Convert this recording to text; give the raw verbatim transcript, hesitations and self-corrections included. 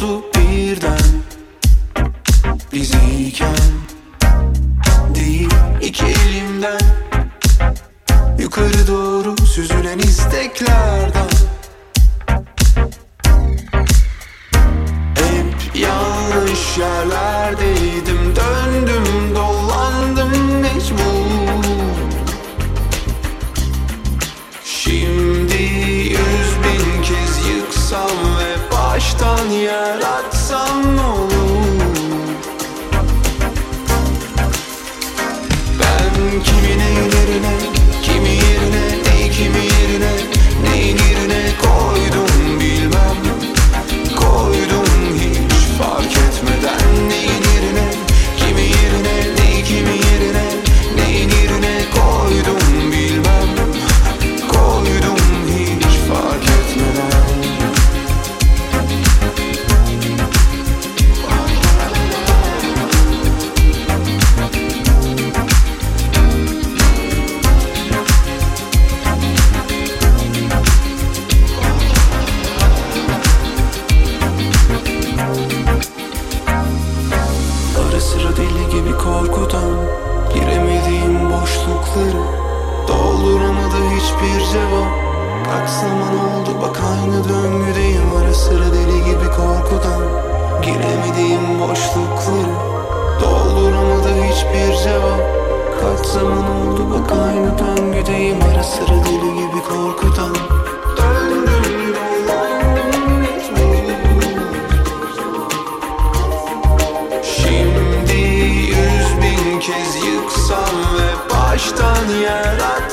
oldu birden. Biziyken değil iki elimden yukarı doğru süzülen isteklerden. Hep yanlış yerlerdeydim, döndüm dolandım mecbur. Şimdi yüz bin kez yıksam ve baştan yaratsam ne olur? Ben kimin ellerine, kimi yerine, neyi kimi yerine, neyin yerine koydum bilmem. Koydum hiç fark etmeden, neyin yerine, kimi yerine, neyi kimi yerine, neyin yerine koydum bilmem. Koydum hiç fark etmeden. Ara sıra deli gibi korkudan giremediğim boşlukları dolduramadı hiçbir cevap. Kaç zaman oldu bak aynı döngüdeyim. Ara sıra deli gibi korkudan giremediğim boşlukları dolduramadı hiçbir cevap. Kaç zaman oldu bak aynı döngüdeyim. Ara sıra deli gibi korkudan döndüm dolandım mecbur. Şimdi yüz bin kez yıksam ve baştan yarat